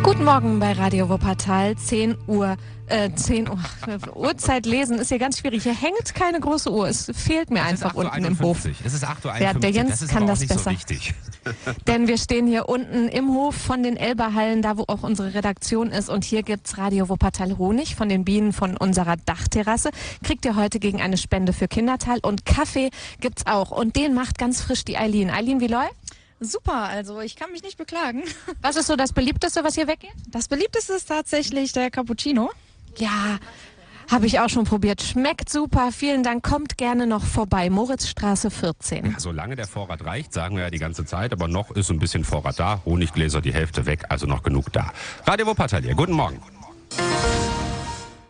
Guten Morgen bei Radio Wuppertal, 10 Uhr. 10 Uhr. Uhrzeit lesen ist hier ganz schwierig. Hier hängt keine große Uhr. Es fehlt mir einfach unten im Hof. Es ist 8:51 Uhr. Ja, der Jens das ist kann aber das auch nicht besser. so wichtig. Denn wir stehen hier unten im Hof von den Elberhallen, da wo auch unsere Redaktion ist. Und hier gibt's Radio Wuppertal Honig von den Bienen von unserer Dachterrasse. Kriegt ihr heute gegen eine Spende für Kindertal. Und Kaffee gibt's auch. Und den macht ganz frisch die Eileen. Eileen, wie läuft? Super, also ich kann mich nicht beklagen. Was ist so das Beliebteste, was hier weggeht? Das beliebteste ist tatsächlich der Cappuccino. Ja, habe ich auch schon probiert. Schmeckt super. Vielen Dank. Kommt gerne noch vorbei. Moritzstraße 14. Ja, solange der Vorrat reicht, sagen wir ja die ganze Zeit, aber noch ist ein bisschen Vorrat da. Honiggläser die Hälfte weg, also noch genug da. Radio Wuppertal hier. Guten Morgen.